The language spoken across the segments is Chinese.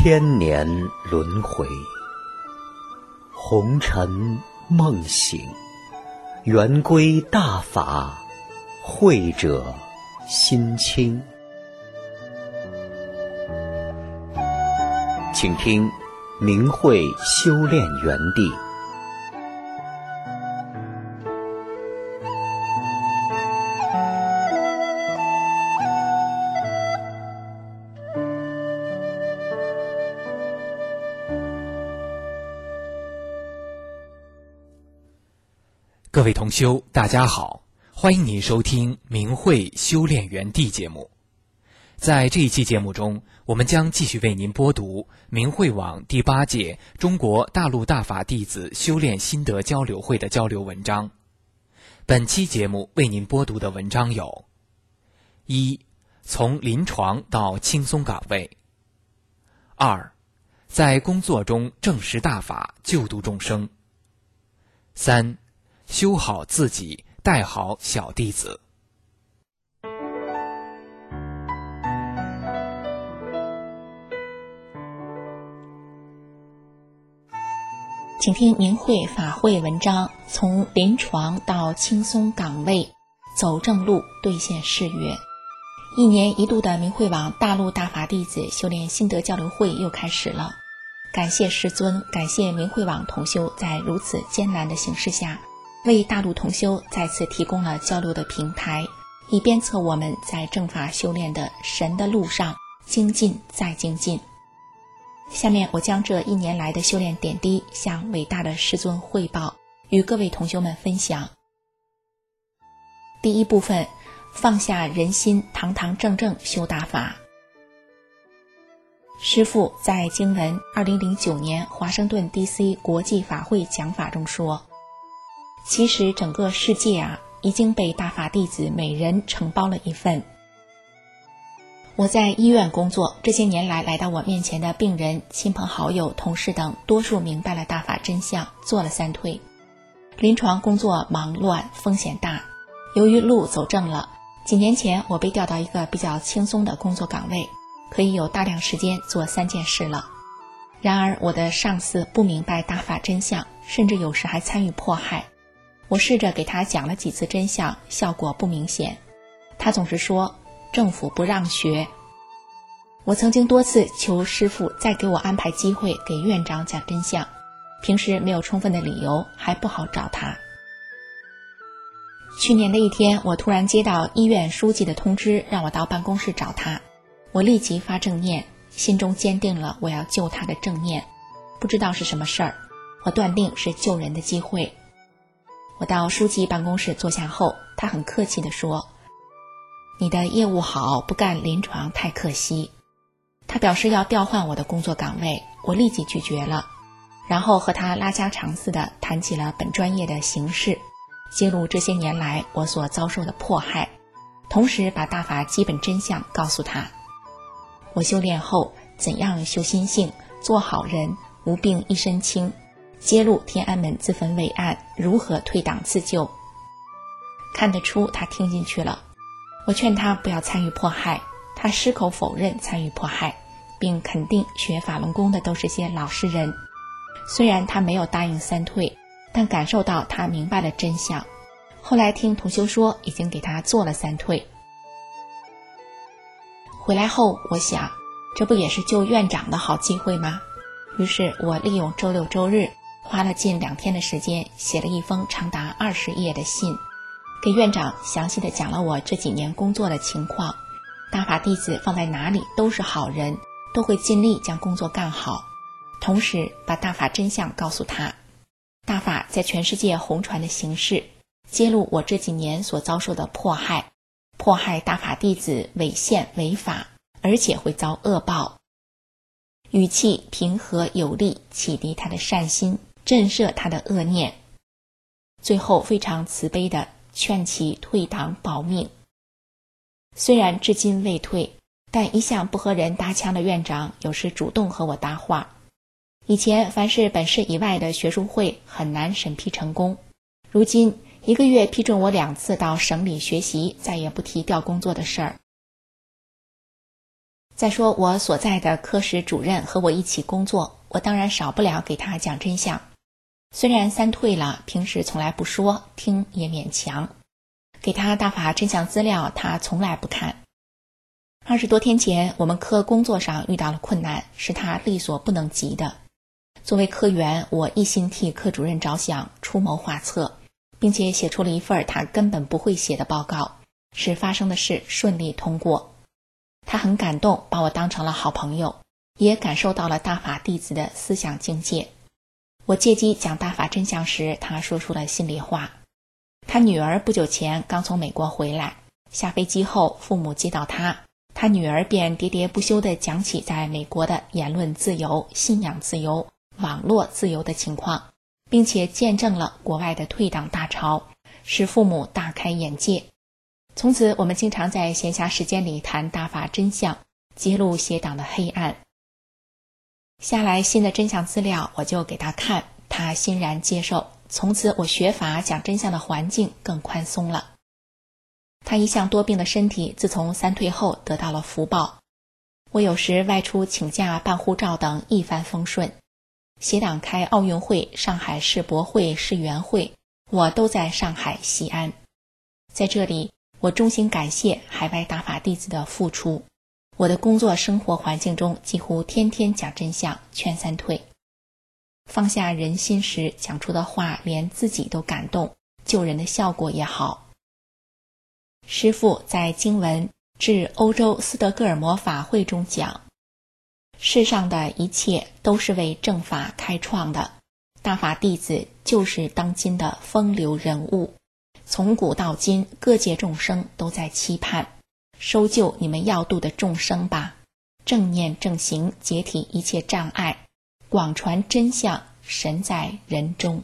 千年轮回，红尘梦醒，圆归大法，慧者心清。请听明慧修炼园地。 各位同修，大家好，欢迎您收听明慧修炼园地节目。在这一期节目中，我们将继续为您播读明慧网第8届中国大陆大法弟子修炼心得交流会的交流文章。本期节目为您播读的文章有：1. 从临床到轻松岗位； 2. 在工作中证实大法，救度众生； 3. 修好自己，带好小弟子。 请听明慧法会文章：从临床到轻松岗位，走正路，兑现誓约。1年1度的明慧网大陆大法弟子修炼心得交流会又开始了。感谢师尊，感谢明慧网同修在如此艰难的形势下，为大陆同修再次提供了交流的平台，以鞭策我们在正法修炼的神的路上精进再精进。下面我将这1年来的修炼点滴向伟大的师尊汇报，与各位同修们分享。第一部分，放下人心，堂堂正正修大法。师父在经文2009年华盛顿 DC 国际法会讲法中说，其实整个世界已经被大法弟子每人承包了一份。我在医院工作，这些年来到我面前的病人、亲朋好友、同事等，多数明白了大法真相，做了3退。临床工作忙乱，风险大，由于路走正了，几年前我被调到一个比较轻松的工作岗位，可以有大量时间做3件事了。然而我的上司不明白大法真相，甚至有时还参与迫害。我试着给他讲了几次真相，效果不明显。他总是说政府不让学。我曾经多次求师父再给我安排机会给院长讲真相，平时没有充分的理由，还不好找他。去年的一天，我突然接到医院书记的通知，让我到办公室找他。我立即发正念，心中坚定了我要救他的正念。不知道是什么事儿，我断定是救人的机会。我到书记办公室坐下后，他很客气地说，你的业务好，不干临床太可惜。他表示要调换我的工作岗位，我立即拒绝了，然后和他拉家常似的谈起了本专业的形势，揭露这些年来我所遭受的迫害，同时把大法基本真相告诉他。我修炼后怎样修心性，做好人，无病一身轻，揭露天安门自焚伟案如何退党自救。看得出他听进去了。我劝他不要参与迫害，他矢口否认参与迫害，并肯定学法轮功的都是些老实人。虽然他没有答应3退，但感受到他明白了真相。后来听同修说已经给他做了3退。回来后我想，这不也是救院长的好机会吗？于是我利用周六周日，花了近2天的时间，写了一封长达20页的信，给院长详细的讲了我这几年工作的情况。大法弟子放在哪里都是好人，都会尽力将工作干好，同时把大法真相告诉他。大法在全世界红传的形式，揭露我这几年所遭受的迫害大法弟子违宪违法，而且会遭恶报。语气平和有力，启迪他的善心，震慑他的恶念，最后非常慈悲地劝其退党保命。虽然至今未退，但一向不和人搭腔的院长有时主动和我搭话。以前凡是本市以外的学术会很难审批成功，如今1个月批准我2次到省里学习，再也不提调工作的事儿。 再说我所在的科室主任和我一起工作，我当然少不了给他讲真相。虽然三退了，平时从来不说，听也勉强。给他大法真相资料，他从来不看。20多天前，我们科工作上遇到了困难，是他力所不能及的。作为科员，我一心替科主任着想，出谋划策，并且写出了一份他根本不会写的报告，使发生的事顺利通过。他很感动，把我当成了好朋友，也感受到了大法弟子的思想境界。我借机讲大法真相时，他说出了心里话。他女儿不久前刚从美国回来，下飞机后父母接到他女儿便喋喋不休地讲起在美国的言论自由、信仰自由、网络自由的情况，并且见证了国外的退党大潮，使父母大开眼界。从此我们经常在闲暇时间里谈大法真相，揭露邪党的黑暗。下来新的真相资料我就给他看，他欣然接受，从此我学法讲真相的环境更宽松了。他一向多病的身体自从三退后得到了福报，我有时外出请假办护照等一帆风顺。邪党开奥运会、上海世博会、世园会，我都在上海、西安。在这里，我衷心感谢海外大法弟子的付出。我的工作生活环境中几乎天天讲真相，劝三退。放下人心时讲出的话，连自己都感动，救人的效果也好。师父在经文至欧洲斯德哥尔摩法会中讲，世上的一切都是为正法开创的，大法弟子就是当今的风流人物，从古到今各界众生都在期盼，收救你们要度的众生吧，正念正行，解体一切障碍，广传真相，神在人中。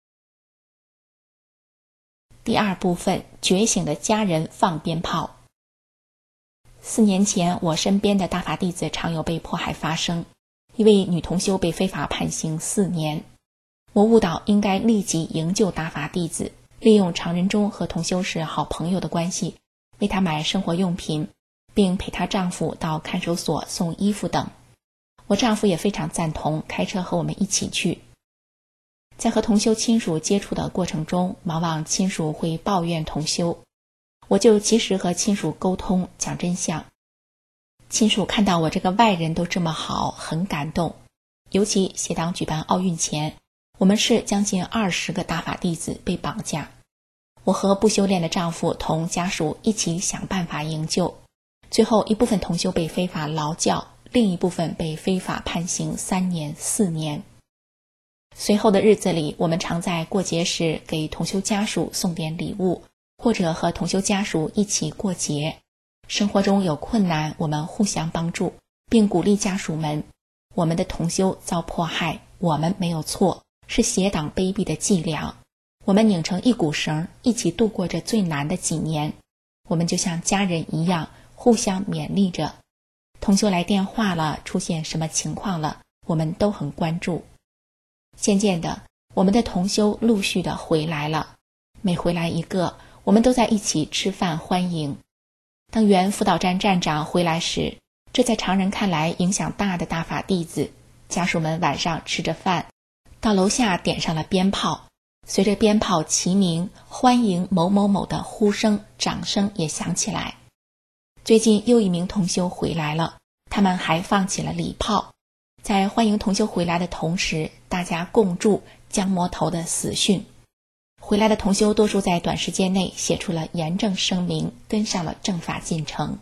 第二部分，觉醒的家人放鞭炮。4年前，我身边的大法弟子常有被迫害发生，一位女同修被非法判刑4年。我悟到应该立即营救大法弟子，利用常人中和同修是好朋友的关系，为她买生活用品，并陪她丈夫到看守所送衣服等。我丈夫也非常赞同，开车和我们一起去。在和同修亲属接触的过程中，往往亲属会抱怨同修，我就及时和亲属沟通，讲真相。亲属看到我这个外人都这么好，很感动。尤其邪党举办奥运前，我们市将近20个大法弟子被绑架，我和不修炼的丈夫同家属一起想办法营救，最后一部分同修被非法劳教，另一部分被非法判刑3年、4年。随后的日子里，我们常在过节时给同修家属送点礼物，或者和同修家属一起过节。生活中有困难，我们互相帮助，并鼓励家属们，我们的同修遭迫害，我们没有错，是邪党卑鄙的伎俩。我们拧成一股绳，一起度过这最难的几年。我们就像家人一样，互相勉励着。同修来电话了，出现什么情况了，我们都很关注。渐渐的，我们的同修陆续的回来了，每回来一个，我们都在一起吃饭欢迎。当原辅导站站长回来时，这在常人看来影响大的大法弟子，家属们晚上吃着饭，到楼下点上了鞭炮，随着鞭炮齐鸣，欢迎某某某的呼声、掌声也响起来。最近又一名同修回来了，他们还放起了礼炮。在欢迎同修回来的同时，大家共祝江魔头的死讯。回来的同修多数在短时间内写出了严正声明，跟上了正法进程。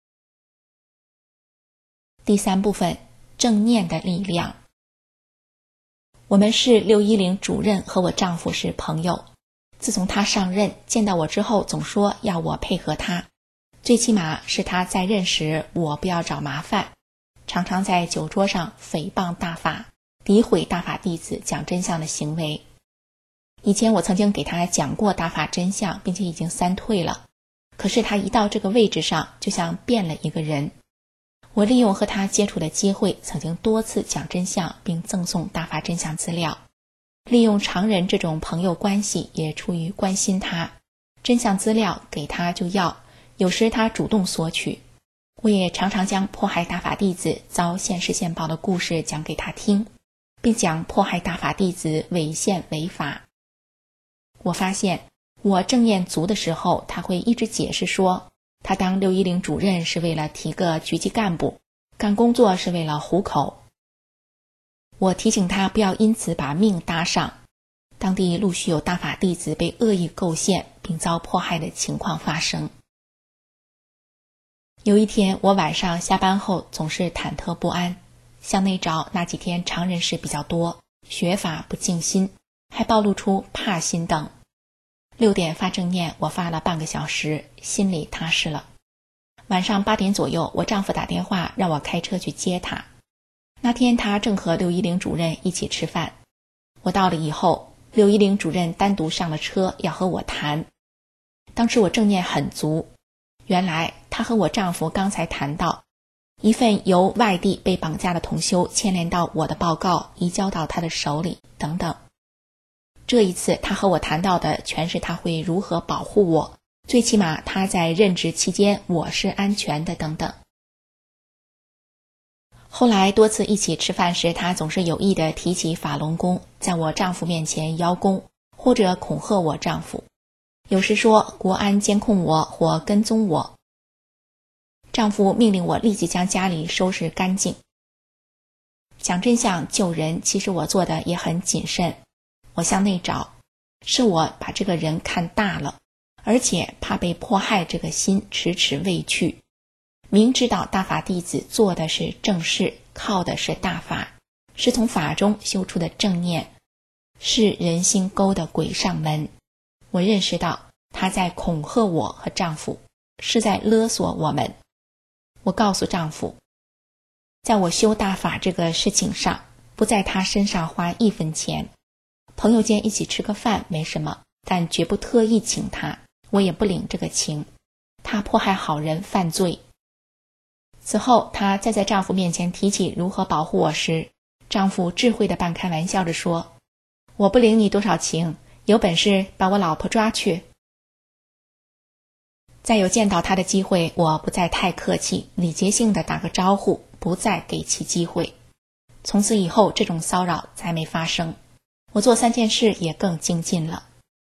第三部分，正念的力量。我们市610主任和我丈夫是朋友，自从他上任，见到我之后总说要我配合他，最起码是他在任时我不要找麻烦，常常在酒桌上诽谤大法，诋毁大法弟子讲真相的行为。以前我曾经给他讲过大法真相，并且已经3退了，可是他一到这个位置上，就像变了一个人。我利用和他接触的机会，曾经多次讲真相，并赠送大法真相资料。利用常人这种朋友关系，也出于关心他，真相资料给他就要，有时他主动索取。 我也常常将迫害大法弟子遭现世现报的故事讲给他听，并讲迫害大法弟子违宪违法。我发现我正念足的时候，他会一直解释说，他当610主任是为了提个局级干部，干工作是为了糊口。我提醒他不要因此把命搭上。当地陆续有大法弟子被恶意构陷并遭迫害的情况发生。有一天，我晚上下班后总是忐忑不安，向内找那几天常人事比较多，学法不静心，还暴露出怕心等。6点发正念，我发了半个小时，心里踏实了。晚上8点左右，我丈夫打电话让我开车去接他。那天他正和610主任一起吃饭。我到了以后，610主任单独上了车要和我谈。当时我正念很足，原来他和我丈夫刚才谈到一份由外地被绑架的同修牵连到我的报告移交到他的手里等等。这一次他和我谈到的全是他会如何保护我，最起码他在任职期间我是安全的等等。后来多次一起吃饭时，他总是有意地提起法轮功，在我丈夫面前邀功，或者恐吓我丈夫，有时说国安监控我或跟踪我。丈夫命令我立即将家里收拾干净。讲真相救人，其实我做的也很谨慎。我向内找，是我把这个人看大了，而且怕被迫害这个心迟迟未去。明知道大法弟子做的是正事，靠的是大法，是从法中修出的正念，是人心沟的鬼上门。我认识到他在恐吓我和丈夫，是在勒索我们。我告诉丈夫，在我修大法这个事情上，不在他身上花1分钱。朋友间一起吃个饭没什么，但绝不特意请他，我也不领这个情。他迫害好人犯罪。此后她再在丈夫面前提起如何保护我时，丈夫智慧地半开玩笑地说，我不领你多少情，有本事把我老婆抓去。再有见到她的机会，我不再太客气，礼节性地打个招呼，不再给其机会。从此以后这种骚扰再没发生，我做3件事也更精进了。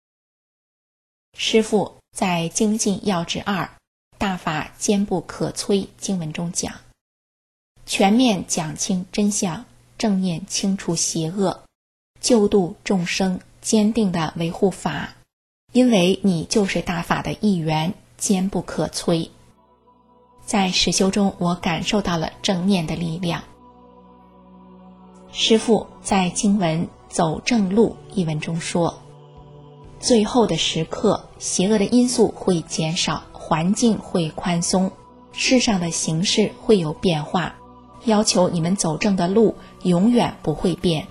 师父在精进要旨2大法坚不可摧经文中讲，全面讲清真相，正念清除邪恶，救度众生，坚定地维护法，因为你就是大法的一员，坚不可摧。在实修中，我感受到了正念的力量。师父在经文走正路一文中说，最后的时刻，邪恶的因素会减少，环境会宽松，世上的形势会有变化，要求你们走正的路永远不会变。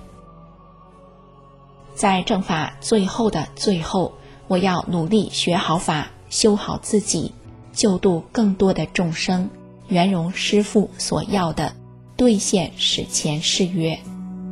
在正法最后的最后，我要努力学好法，修好自己，救度更多的众生，圆融师父所要的，兑现史前誓约。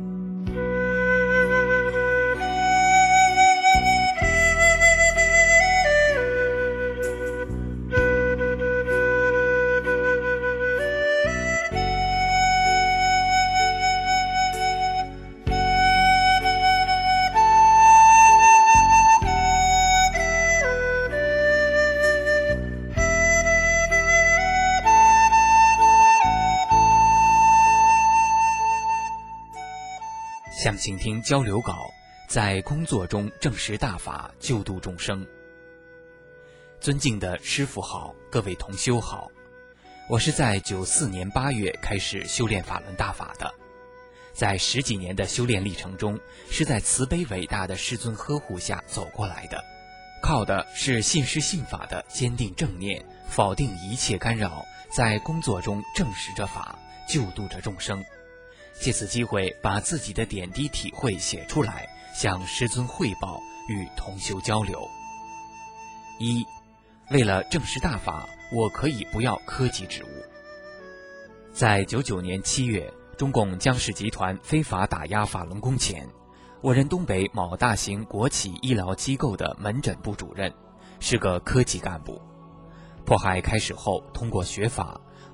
想倾听交流稿，在工作中证实大法，救度众生。尊敬的师父好，各位同修好，我是在94年8月开始修炼法轮大法的，在10几年的修炼历程中，是在慈悲伟大的师尊呵护下走过来的，靠的是信师信法的坚定正念，否定一切干扰，在工作中证实着法，救度着众生。借此机会把自己的点滴体会写出来，向师尊汇报，与同修交流。1. 为了证实大法，我可以不要科级职务。在99年7月，中共江氏集团非法打压法轮功前，我任东北某大型国企医疗机构的门诊部主任，是个科级干部。迫害开始后，通过学法，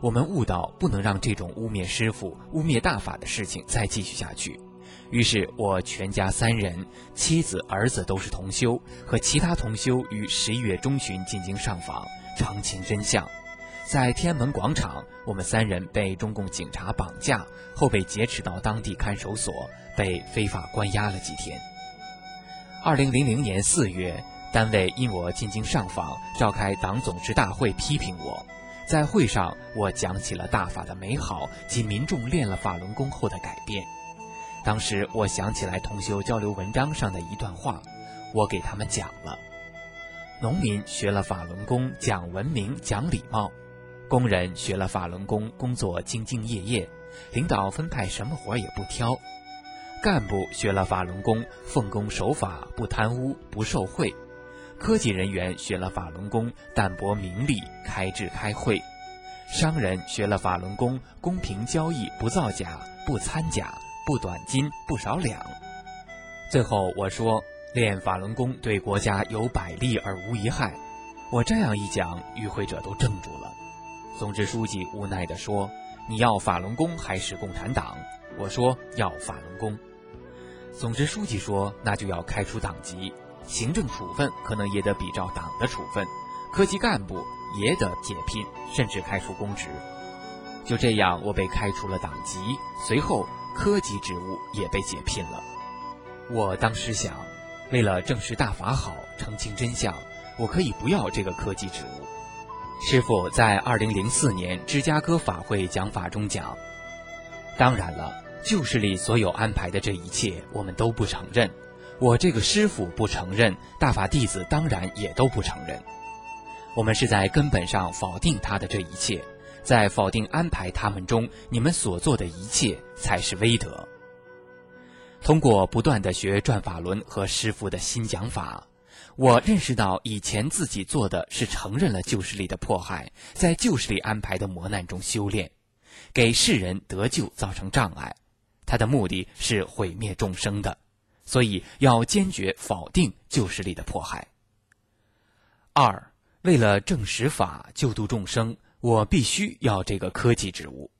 我们悟到不能让这种污蔑师傅、污蔑大法的事情再继续下去。于是我全家3人，妻子、儿子都是同修，和其他同修于11月中旬进京上访，澄清真相。在天安门广场，我们3人被中共警察绑架，后被劫持到当地看守所，被非法关押了几天。2000年4月，单位因我进京上访，召开党总支大会批评我。在会上，我讲起了大法的美好及民众练了法轮功后的改变。当时我想起来同修交流文章上的一段话，我给他们讲了：农民学了法轮功，讲文明讲礼貌；工人学了法轮功，工作兢兢业业，领导分派什么活也不挑；干部学了法轮功，奉公守法，不贪污不受贿；科技人员学了法轮功，淡泊名利，开智开慧；商人学了法轮功，公平交易，不造假，不掺假，不短金，不少两。最后我说，练法轮功对国家有百利而无一害。我这样一讲，与会者都怔住了。总支书记无奈地说：你要法轮功还是共产党？我说要法轮功。总支书记说：那就要开除党籍，行政处分可能也得比照党的处分，科级干部也得解聘，甚至开除公职。就这样，我被开除了党籍，随后科级职务也被解聘了。我当时想，为了证实大法好，澄清真相，我可以不要这个科级职务。师父在2004年芝加哥法会讲法中讲，当然了，旧势力所有安排的这一切我们都不承认，我这个师父不承认，大法弟子当然也都不承认。我们是在根本上否定他的这一切，在否定安排他们中你们所做的一切才是威德。通过不断地学转法轮和师父的新讲法，我认识到以前自己做的是承认了旧势力的迫害，在旧势力安排的磨难中修炼，给世人得救造成障碍，他的目的是毁灭众生的，所以要坚决否定旧势力的迫害。2，为了证实法救度众生，我必须要这个科级职务。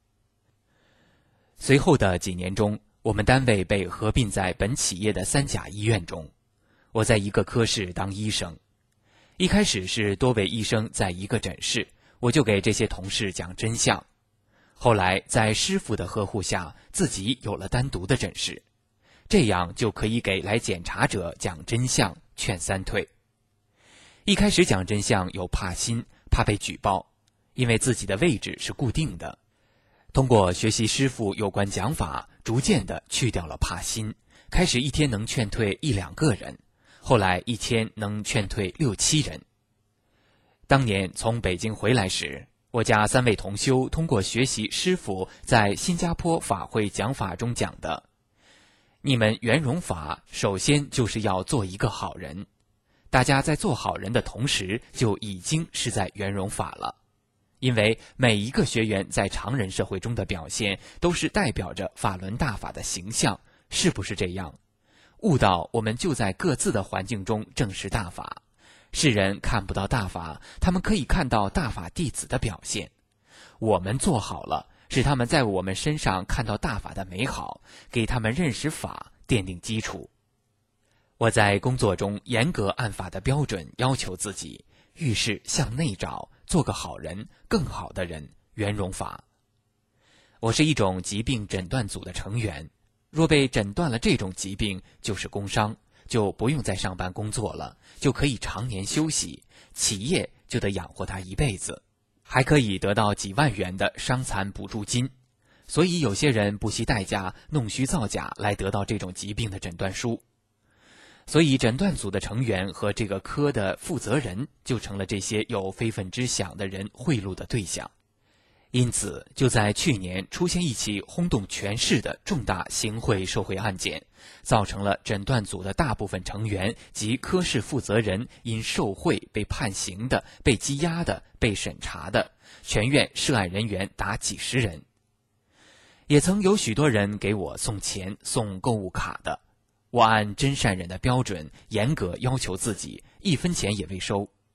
随后的几年中，我们单位被合并在本企业的3甲医院中，我在一个科室当医生。一开始是多位医生在一个诊室，我就给这些同事讲真相。后来在师父的呵护下，自己有了单独的诊室，这样就可以给来检查者讲真相，劝3退。一开始讲真相有怕心，怕被举报，因为自己的位置是固定的。通过学习师父有关讲法，逐渐地去掉了怕心，开始一天能劝退1、2个人，后来一天能劝退6、7人。当年从北京回来时，我家3位同修通过学习师父在新加坡法会讲法中讲的，你们圆融法首先就是要做一个好人，大家在做好人的同时就已经是在圆融法了。因为每一个学员在常人社会中的表现都是代表着法轮大法的形象，是不是这样？悟到我们就在各自的环境中证实大法，世人看不到大法，他们可以看到大法弟子的表现。我们做好了，使他们在我们身上看到大法的美好，给他们认识法奠定基础。我在工作中严格按法的标准要求自己，遇事向内找，做个好人，更好的人，圆融法。我是一种疾病诊断组的成员，若被诊断了这种疾病，就是工伤，就不用再上班工作了，就可以常年休息，企业就得养活他一辈子，还可以得到几万元的伤残补助金。所以有些人不惜代价弄虚造假来得到这种疾病的诊断书。所以诊断组的成员和这个科的负责人就成了这些有非分之想的人贿赂的对象。因此就在去年出现一起轰动全市的重大行贿受贿案件，造成了诊断组的大部分成员及科室负责人因受贿被判刑的、被羁押的、被审查的，全院涉案人员达几十人。也曾有许多人给我送钱、送购物卡的，我按真善人的标准严格要求自己，1分钱也未收。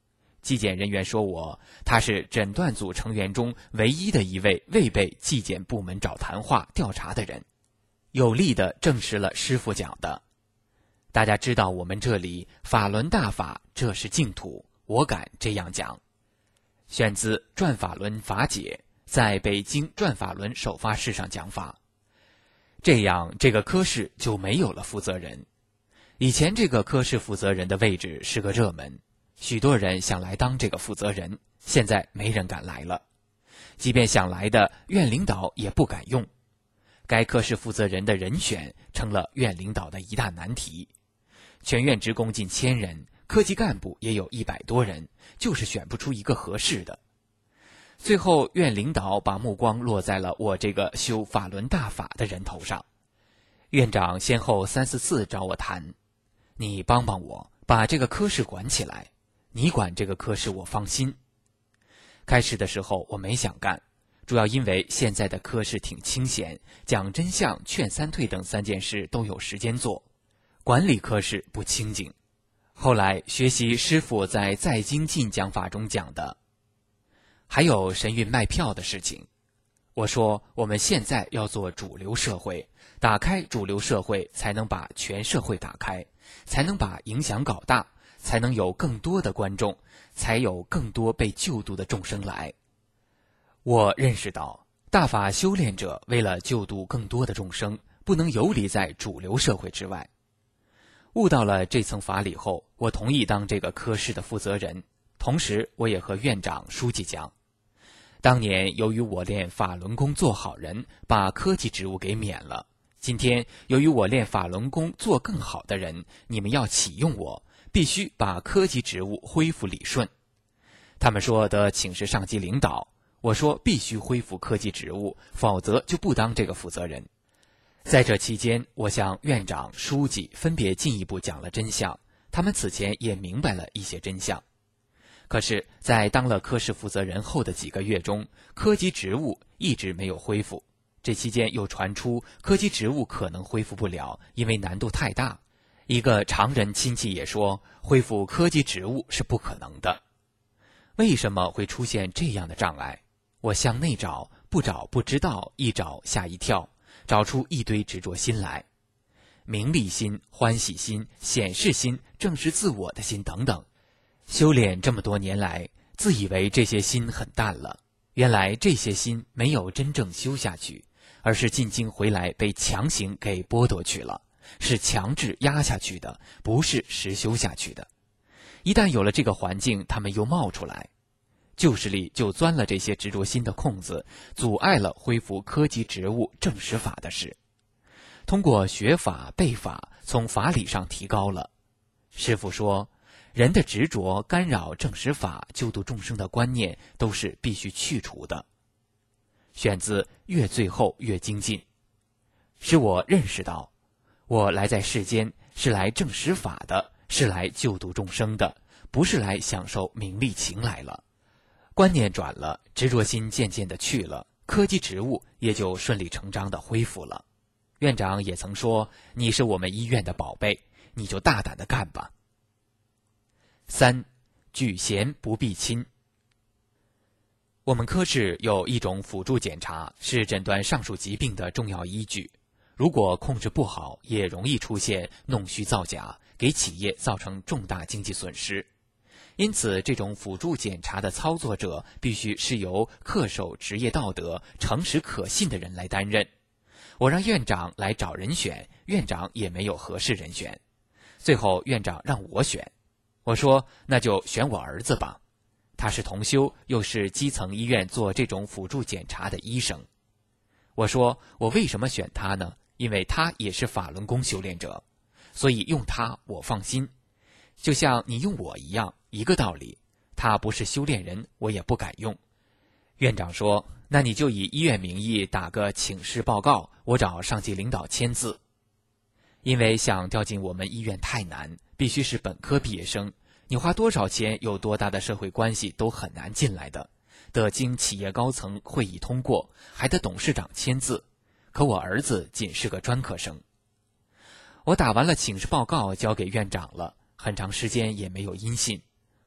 纪检人员说他是诊断组成员中唯一的一位未被纪检部门找谈话调查的人，有力地证实了师傅讲的。大家知道我们这里法轮大法，这是净土，我敢这样讲。选自《转法轮法解》，在北京转法轮首发式上讲法。这样这个科室就没有了负责人。以前这个科室负责人的位置是个热门，许多人想来当这个负责人，现在没人敢来了。即便想来的院领导也不敢用。该科室负责人的人选成了院领导的一大难题。全院职工近1000人，科级干部也有100多人，就是选不出一个合适的。最后院领导把目光落在了我这个修法轮大法的人头上。院长先后3、4次找我谈，你帮帮我，把这个科室管起来，你管这个科室我放心。开始的时候我没想干，主要因为现在的科室挺清闲，讲真相、劝三退等3件事都有时间做，管理科室不清静。后来学习师父在精进讲法中讲的，还有神韵卖票的事情。我说我们现在要做主流社会，打开主流社会才能把全社会打开，才能把影响搞大，才能有更多的观众，才有更多被救度的众生来。我认识到大法修炼者为了救度更多的众生，不能游离在主流社会之外。悟到了这层法理后，我同意当这个科室的负责人，同时我也和院长、书记讲，当年由于我练法轮功做好人，把科级职务给免了，今天由于我练法轮功做更好的人，你们要启用我，必须把科级职务恢复理顺。他们说得请示上级领导，我说必须恢复科级职务，否则就不当这个负责人。在这期间，我向院长、书记分别进一步讲了真相，他们此前也明白了一些真相。可是在当了科室负责人后的几个月中，科级职务一直没有恢复。这期间又传出科级职务可能恢复不了，因为难度太大。一个常人亲戚也说，恢复科级职务是不可能的。为什么会出现这样的障碍？我向内找，不找不知道，一找吓一跳，找出一堆执着心来，名利心、欢喜心、显示心、正视自我的心等等。修炼这么多年来，自以为这些心很淡了，原来这些心没有真正修下去，而是进京回来被强行给剥夺去了，是强制压下去的，不是实修下去的。一旦有了这个环境，他们又冒出来，旧势力就钻了这些执着心的空子，阻碍了恢复科级职务正实法的事。通过学法背法，从法理上提高了。师父说，人的执着干扰正实法救度众生的观念都是必须去除的。选自《越最后越精进》，使我认识到，我来在世间是来正实法的，是来救度众生的，不是来享受名利情来了。观念转了，执着心渐渐的去了，科级职务也就顺理成章的恢复了。院长也曾说，你是我们医院的宝贝，你就大胆的干吧。3. 举贤不避亲。我们科室有一种辅助检查，是诊断上述疾病的重要依据。如果控制不好，也容易出现弄虚造假，给企业造成重大经济损失。因此，这种辅助检查的操作者必须是由恪守职业道德、诚实可信的人来担任。我让院长来找人选，院长也没有合适人选。最后院长让我选，我说那就选我儿子吧，他是同修，又是基层医院做这种辅助检查的医生。我说我为什么选他呢？因为他也是法轮功修炼者，所以用他我放心。就像你用我一样，一个道理，他不是修炼人，我也不敢用。院长说，那你就以医院名义打个请示报告，我找上级领导签字。因为想调进我们医院太难，必须是本科毕业生，你花多少钱，有多大的社会关系都很难进来的，得经企业高层会议通过，还得董事长签字。可我儿子仅是个专科生。我打完了请示报告交给院长了，很长时间也没有音信。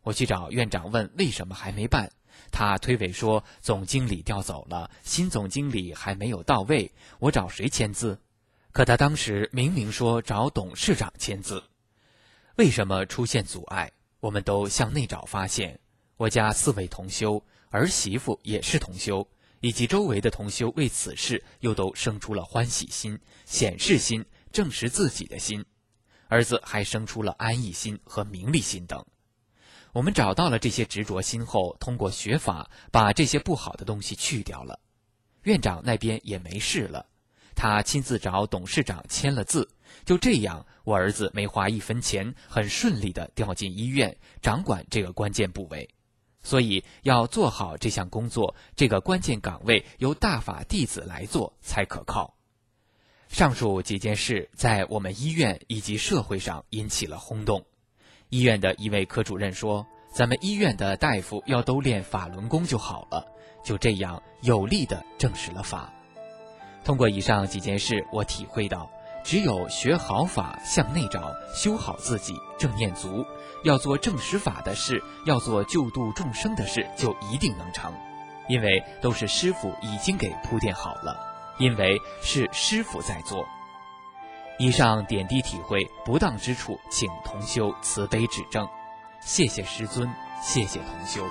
我去找院长问为什么还没办，他推诿说总经理调走了，新总经理还没有到位，我找谁签字？可他当时明明说找董事长签字。为什么出现阻碍？我们都向内找发现，我家4位同修，儿媳妇也是同修，以及周围的同修为此事又都生出了欢喜心、显示心、证实自己的心，儿子还生出了安逸心和名利心等。我们找到了这些执着心后，通过学法把这些不好的东西去掉了。院长那边也没事了，他亲自找董事长签了字，就这样，我儿子没花1分钱，很顺利地调进医院，掌管这个关键部位。所以要做好这项工作，这个关键岗位由大法弟子来做才可靠。上述几件事在我们医院以及社会上引起了轰动。医院的一位科主任说，咱们医院的大夫要都练法轮功就好了，就这样有力地证实了法。通过以上几件事，我体会到只有学好法，向内找，修好自己，正念足，要做正实法的事，要做救度众生的事，就一定能成。因为都是师父已经给铺垫好了，因为是师父在做。以上点滴体会，不当之处，请同修慈悲指正。谢谢师尊，谢谢同修。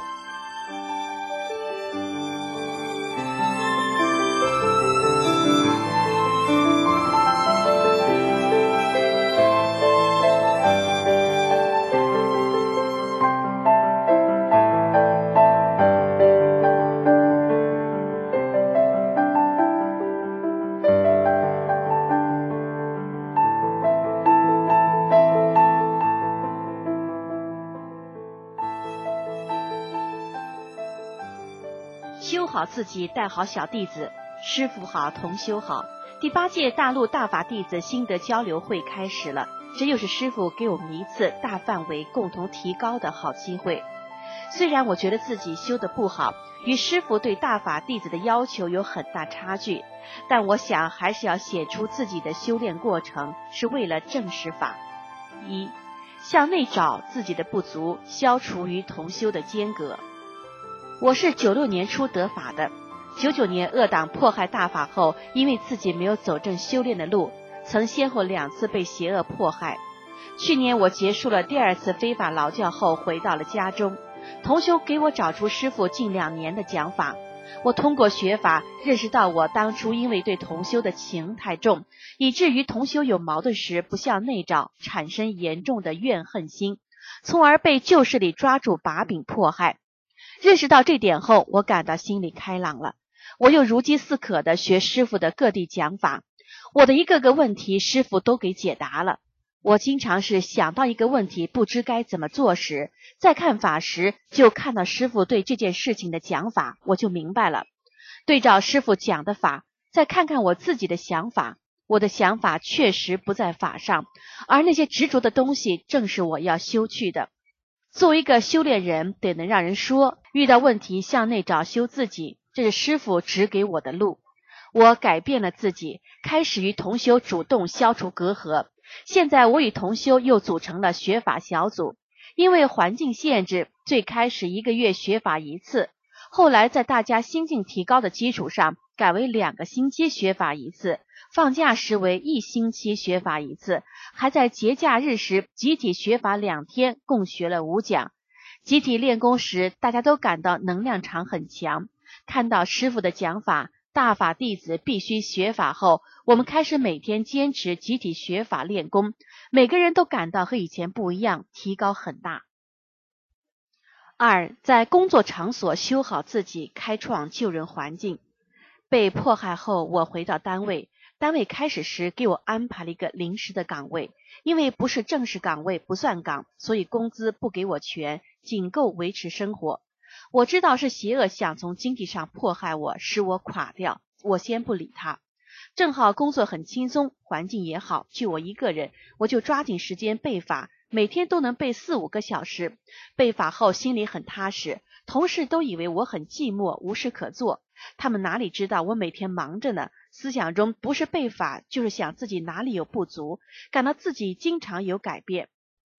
修好自己，带好小弟子，师父好，同修好。第8届大陆大法弟子心得交流会开始了，这又是师父给我们一次大范围共同提高的好机会。虽然我觉得自己修得不好，与师父对大法弟子的要求有很大差距，但我想还是要写出自己的修炼过程，是为了正实法。1. 向内找自己的不足，消除与同修的间隔。我是96年初得法的，99年恶党迫害大法后，因为自己没有走正修炼的路，曾先后2次被邪恶迫害。去年我结束了第2次非法劳教后，回到了家中，同修给我找出师父近2年的讲法。我通过学法认识到，我当初因为对同修的情太重，以至于同修有矛盾时不向内找，产生严重的怨恨心，从而被旧势力抓住把柄迫害。认识到这点后，我感到心里开朗了。我又如饥似渴地学师父的各地讲法，我的一个个问题师父都给解答了。我经常是想到一个问题不知该怎么做时，在看法时就看到师父对这件事情的讲法，我就明白了。对照师父讲的法，再看看我自己的想法，我的想法确实不在法上，而那些执着的东西正是我要修去的。作为一个修炼人，得能让人说，遇到问题向内找修自己，这是师父指给我的路。我改变了自己，开始与同修主动消除隔阂。现在我与同修又组成了学法小组，因为环境限制，最开始1个月学法1次，后来在大家心境提高的基础上，改为2个星期学法1次，放假时为1星期学法1次，还在节假日时集体学法2天，共学了5讲。集体练功时，大家都感到能量场很强。看到师父的讲法，大法弟子必须学法后，我们开始每天坚持集体学法练功，每个人都感到和以前不一样，提高很大。2. 在工作场所修好自己，开创救人环境。被迫害后，我回到单位开始时给我安排了一个临时的岗位，因为不是正式岗位不算岗，所以工资不给我全，仅够维持生活。我知道是邪恶想从经济上迫害我，使我垮掉，我先不理他。正好工作很轻松，环境也好，就我一个人，我就抓紧时间背法，每天都能背4、5个小时。背法后心里很踏实，同事都以为我很寂寞，无事可做。他们哪里知道我每天忙着呢，思想中不是背法，就是想自己哪里有不足，感到自己经常有改变。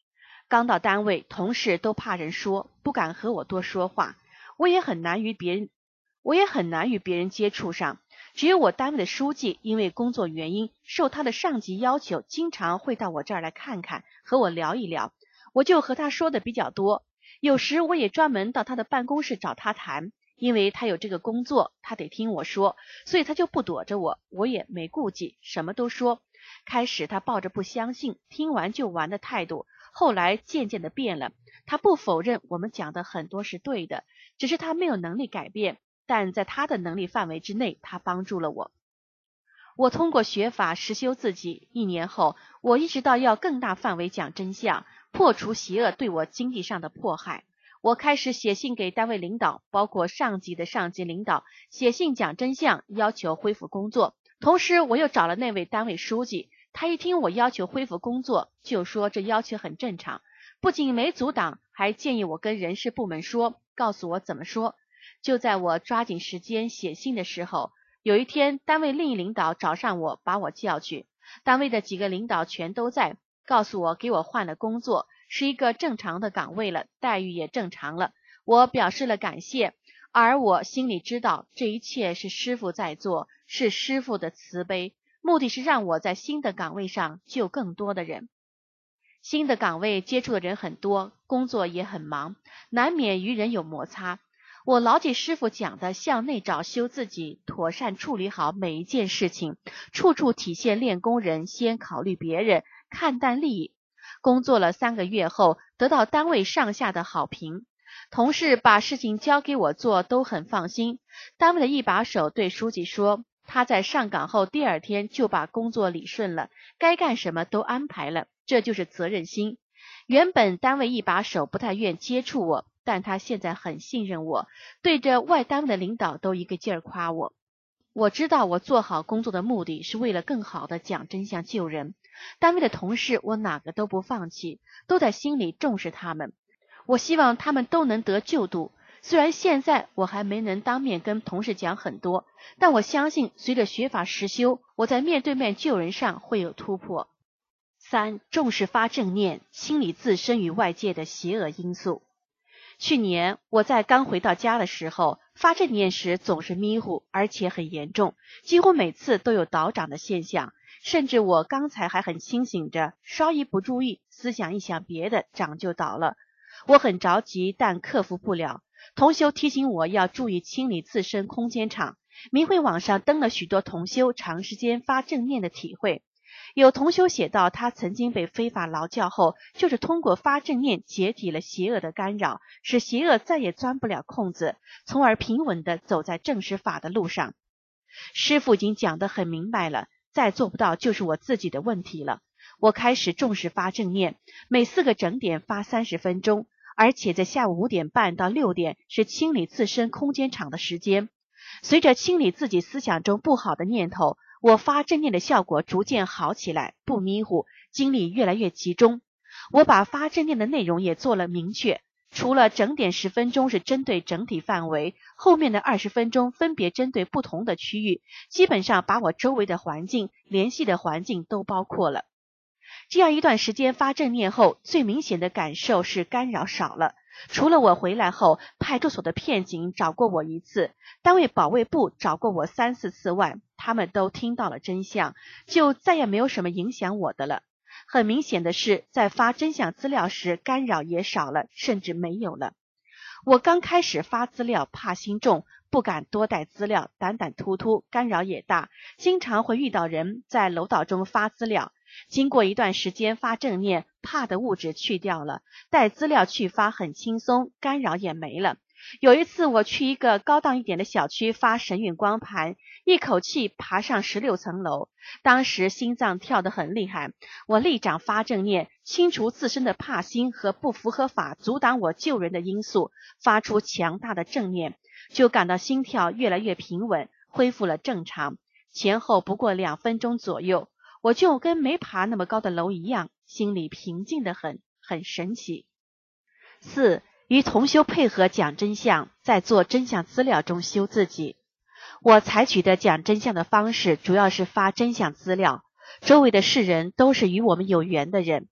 刚到单位，同事都怕人说，不敢和我多说话，我也很难与别人接触上。只有我单位的书记因为工作原因，受他的上级要求，经常会到我这儿来看看，和我聊一聊，我就和他说的比较多。有时我也专门到他的办公室找他谈，因为他有这个工作，他得听我说，所以他就不躲着我，我也没顾忌，什么都说。开始他抱着不相信，听完就完的态度，后来渐渐的变了。他不否认我们讲的很多是对的，只是他没有能力改变，但在他的能力范围之内，他帮助了我。我通过学法实修自己，1年后，我意识到要更大范围讲真相，破除邪恶对我经济上的迫害。我开始写信给单位领导，包括上级的上级领导，写信讲真相，要求恢复工作。同时我又找了那位单位书记，他一听我要求恢复工作，就说这要求很正常，不仅没阻挡，还建议我跟人事部门说，告诉我怎么说。就在我抓紧时间写信的时候，有一天单位另一领导找上我，把我叫去，单位的几个领导全都在，告诉我给我换了工作，是一个正常的岗位了，待遇也正常了。我表示了感谢，而我心里知道这一切是师父在做，是师父的慈悲，目的是让我在新的岗位上救更多的人。新的岗位接触的人很多，工作也很忙，难免与人有摩擦。我牢记师父讲的向内找修自己，妥善处理好每一件事情，处处体现练功人先考虑别人，看淡利益。工作了3个月后，得到单位上下的好评，同事把事情交给我做都很放心。单位的一把手对书记说，他在上岗后第2天就把工作理顺了，该干什么都安排了，这就是责任心。原本单位一把手不太愿接触我，但他现在很信任我，对着外单位的领导都一个劲儿夸我。我知道我做好工作的目的是为了更好的讲真相救人。单位的同事我哪个都不放弃，都在心里重视他们。我希望他们都能得救度。虽然现在我还没能当面跟同事讲很多，但我相信随着学法实修，我在面对面救人上会有突破。3. 重视发正念，清理自身与外界的邪恶因素。去年我在刚回到家的时候，发正念时总是迷糊，而且很严重，几乎每次都有倒掌的现象，甚至我刚才还很清醒着，稍一不注意，思想一想别的，掌就倒了。我很着急，但克服不了。同修提醒我要注意清理自身空间场。明慧网上登了许多同修长时间发正念的体会。有同修写道，他曾经被非法劳教后，就是通过发正念解体了邪恶的干扰，使邪恶再也钻不了空子，从而平稳地走在正实法的路上。师父已经讲得很明白了，再做不到就是我自己的问题了。我开始重视发正念，每4个整点发30分钟，而且在下午5点半到6点是清理自身空间场的时间。随着清理自己思想中不好的念头，我发正念的效果逐渐好起来，不迷糊，精力越来越集中。我把发正念的内容也做了明确，除了整点10分钟是针对整体范围，后面的20分钟分别针对不同的区域，基本上把我周围的环境、联系的环境都包括了。这样一段时间发正念后，最明显的感受是干扰少了。除了我回来后，派出所的片警找过我1次，单位保卫部找过我3、4次外，他们都听到了真相，就再也没有什么影响我的了。很明显的是，在发真相资料时，干扰也少了，甚至没有了。我刚开始发资料，怕心重，不敢多带资料，胆胆突突，干扰也大，经常会遇到人在楼道中发资料。经过一段时间发正念，怕的物质去掉了，带资料去发很轻松，干扰也没了。有一次我去一个高档一点的小区发神韵光盘，一口气爬上16层楼，当时心脏跳得很厉害，我立掌发正念，清除自身的怕心和不符合法阻挡我救人的因素，发出强大的正念，就感到心跳越来越平稳，恢复了正常。前后不过2分钟左右，我就跟没爬那么高的楼一样，心里平静得很，很神奇。4. 与同修配合讲真相，在做真相资料中修自己。我采取的讲真相的方式主要是发真相资料，周围的世人都是与我们有缘的人。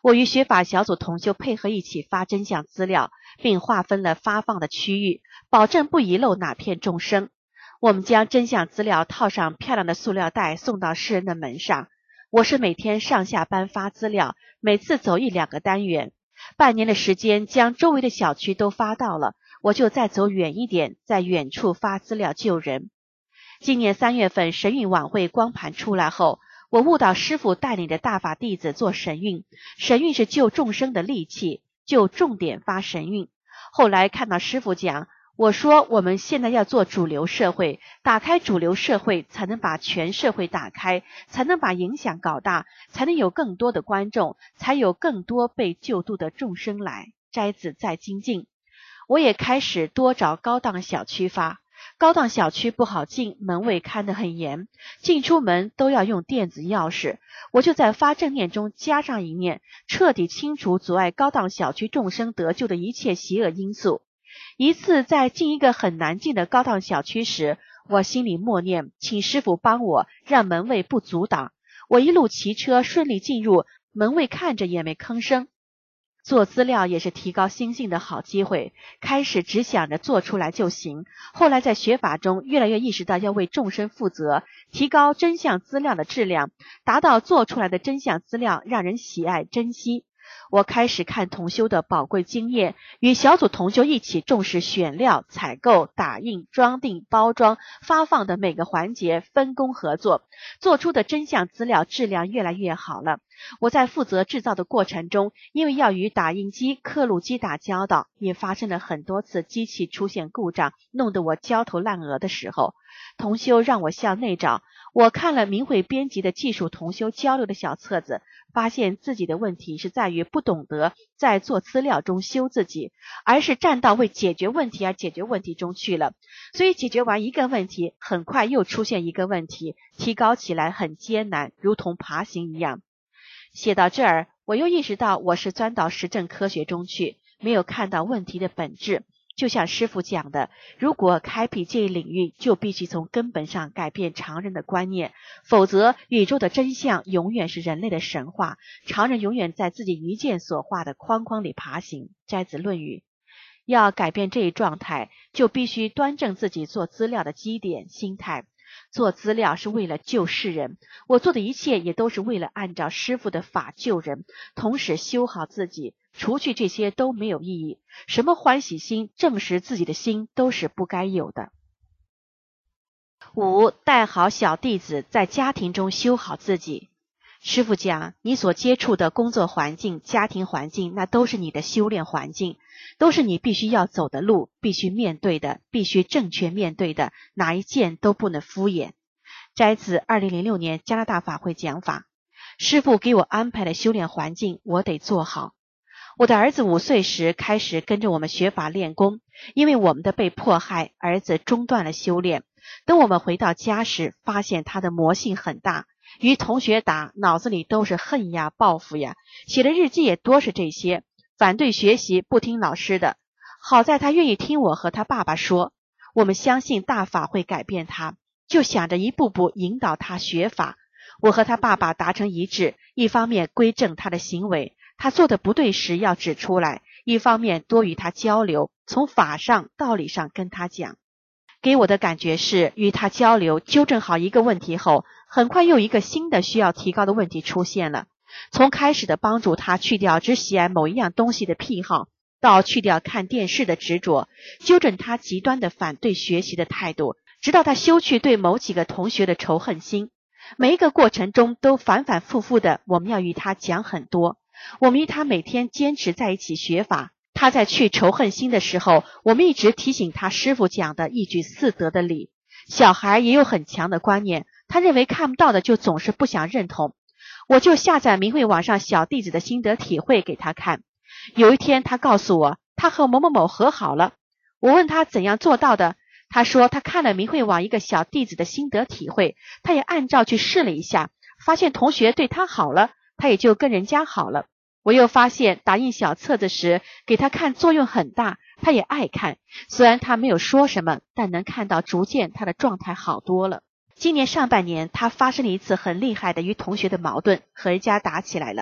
我与学法小组同修配合一起发真相资料，并划分了发放的区域，保证不遗漏哪片众生。我们将真相资料套上漂亮的塑料袋送到世人的门上。我是每天上下班发资料，每次走1-2个单元，半年的时间将周围的小区都发到了，我就再走远一点，在远处发资料救人。今年3月份神韵晚会光盘出来后，我悟到师父带领着大法弟子做神韵，神韵是救众生的利器，就重点发神韵。后来看到师父讲，我说我们现在要做主流社会，打开主流社会才能把全社会打开，才能把影响搞大，才能有更多的观众，才有更多被救度的众生来。斋子再精进，我也开始多找高档小区发。高档小区不好进，门卫看得很严，进出门都要用电子钥匙。我就在发正念中加上一念，彻底清除阻碍高档小区众生得救的一切邪恶因素。一次在进一个很难进的高档小区时，我心里默念，请师父帮我，让门卫不阻挡。我一路骑车顺利进入，门卫看着也没吭声。做资料也是提高心性的好机会，开始只想着做出来就行，后来在学法中越来越意识到要为众生负责，提高真相资料的质量，达到做出来的真相资料让人喜爱珍惜。我开始看同修的宝贵经验，与小组同修一起重视选料、采购、打印、装订、包装、发放的每个环节，分工合作，做出的真相资料质量越来越好了。我在负责制造的过程中，因为要与打印机、刻录机打交道，也发生了很多次机器出现故障，弄得我焦头烂额的时候。同修让我向内找，我看了明慧编辑的技术同修交流的小册子，发现自己的问题是在于不懂得在做资料中修自己，而是站到为解决问题而解决问题中去了。所以解决完一个问题，很快又出现一个问题，提高起来很艰难，如同爬行一样。写到这儿，我又意识到我是钻到实证科学中去，没有看到问题的本质。就像师父讲的，如果开辟这一领域，就必须从根本上改变常人的观念，否则宇宙的真相永远是人类的神话，常人永远在自己愚见所画的框框里爬行。摘自《论语》。要改变这一状态，就必须端正自己做资料的基点心态。做资料是为了救世人，我做的一切也都是为了按照师父的法救人，同时修好自己，除去这些都没有意义。什么欢喜心、证实自己的心都是不该有的。5. 带好小弟子，在家庭中修好自己。师父讲，你所接触的工作环境、家庭环境，那都是你的修炼环境，都是你必须要走的路，必须面对的，必须正确面对的，哪一件都不能敷衍。摘自2006年加拿大法会讲法。师父给我安排的修炼环境，我得做好。我的儿子5岁时开始跟着我们学法练功，因为我们的被迫害，儿子中断了修炼。等我们回到家时，发现他的魔性很大，与同学打，脑子里都是恨呀、报复呀，写的日记也多是这些，反对学习，不听老师的。好在他愿意听我和他爸爸说，我们相信大法会改变他，就想着一步步引导他学法。我和他爸爸达成一致，一方面规正他的行为，他做的不对时要指出来，一方面多与他交流，从法上道理上跟他讲。给我的感觉是，与他交流纠正好一个问题后，很快又一个新的需要提高的问题出现了。从开始的帮助他去掉只喜爱某一样东西的癖好，到去掉看电视的执着，纠正他极端的反对学习的态度，直到他修去对某几个同学的仇恨心。每一个过程中都反反复复的，我们要与他讲很多。我们与他每天坚持在一起学法，他在去仇恨心的时候，我们一直提醒他师父讲的一举四得的理。小孩也有很强的观念，他认为看不到的就总是不想认同。我就下载明慧网上小弟子的心得体会给他看。有一天他告诉我，他和某某某和好了。我问他怎样做到的，他说他看了明慧网一个小弟子的心得体会，他也按照去试了一下，发现同学对他好了，他也就跟人家好了。我又发现打印小册子时给他看作用很大，他也爱看，虽然他没有说什么，但能看到逐渐他的状态好多了。今年上半年他发生了一次很厉害的与同学的矛盾，和人家打起来了。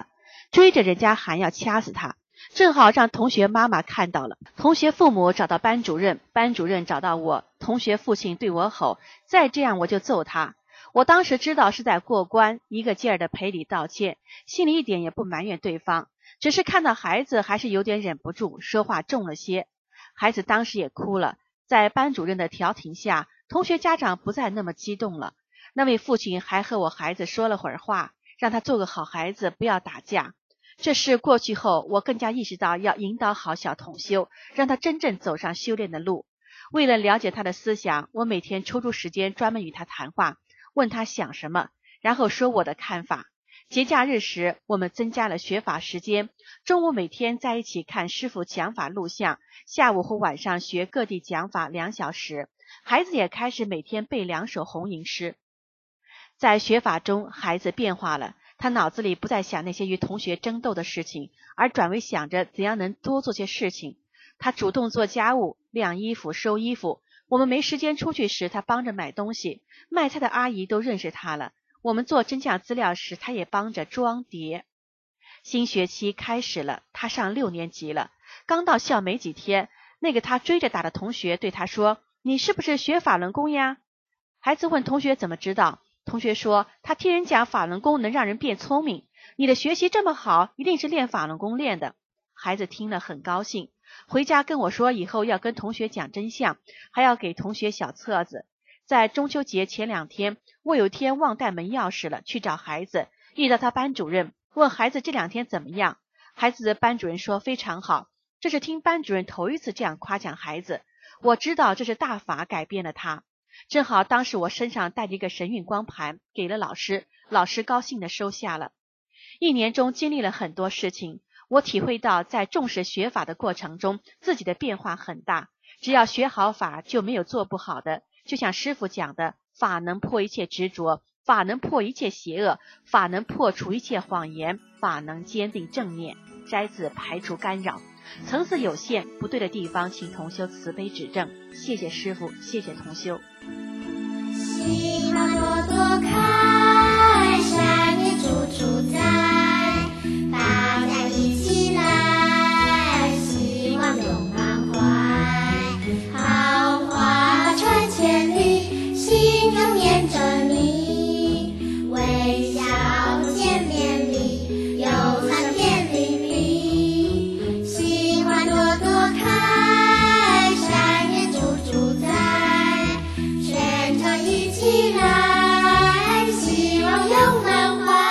追着人家喊要掐死他，正好让同学妈妈看到了，同学父母找到班主任，班主任找到我，同学父亲对我吼，再这样我就揍他。我当时知道是在过关，一个劲儿的赔礼道歉，心里一点也不埋怨对方，只是看到孩子还是有点忍不住，说话重了些。孩子当时也哭了，在班主任的调停下，同学家长不再那么激动了。那位父亲还和我孩子说了会儿话，让他做个好孩子，不要打架。这事过去后，我更加意识到要引导好小同修，让他真正走上修炼的路。为了了解他的思想，我每天抽出时间专门与他谈话，问他想什么，然后说我的看法。节假日时，我们增加了学法时间，中午每天在一起看师父讲法录像，下午和晚上学各地讲法2小时。孩子也开始每天背2首红吟诗。在学法中，孩子变化了，他脑子里不再想那些与同学争斗的事情，而转为想着怎样能多做些事情。他主动做家务，晾衣服、收衣服。我们没时间出去时，他帮着买东西，卖菜的阿姨都认识他了。我们做真相资料时，他也帮着装碟。新学期开始了，他上6年级了。刚到校没几天，那个他追着打的同学对他说：“你是不是学法轮功呀？”孩子问同学怎么知道，同学说他听人讲法轮功能让人变聪明，你的学习这么好，一定是练法轮功练的。孩子听了很高兴，回家跟我说以后要跟同学讲真相，还要给同学小册子。在中秋节前2天，我有一天忘带门钥匙了，去找孩子，遇到他班主任，问孩子这2天怎么样。孩子的班主任说非常好，这是听班主任头一次这样夸奖孩子。我知道这是大法改变了他。正好当时我身上带着一个神韵光盘，给了老师，老师高兴地收下了。1年中经历了很多事情，我体会到在重视学法的过程中，自己的变化很大。只要学好法，就没有做不好的。就像师父讲的，法能破一切执着，法能破一切邪恶，法能破除一切谎言，法能坚定正念。摘自排除干扰。层次有限，不对的地方请同修慈悲指正。谢谢师父，谢谢同修。 希望朵朵开，善念处处在，大家一起来，希望永满怀，好话传千里，心中念着你，微笑见面礼，友善遍邻里，希望朵朵开，善念处处在，全城一起来，希望永满怀。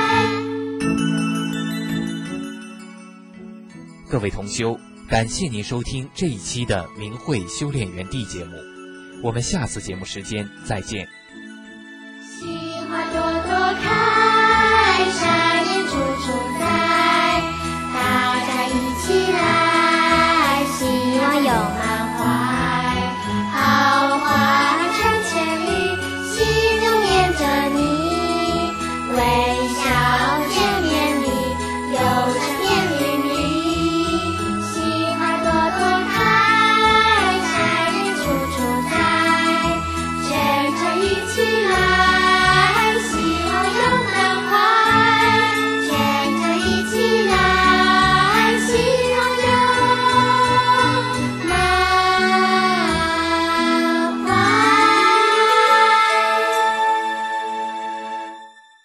各位同修，感谢您收听这一期的明慧修炼园地节目，我们下次节目时间再见。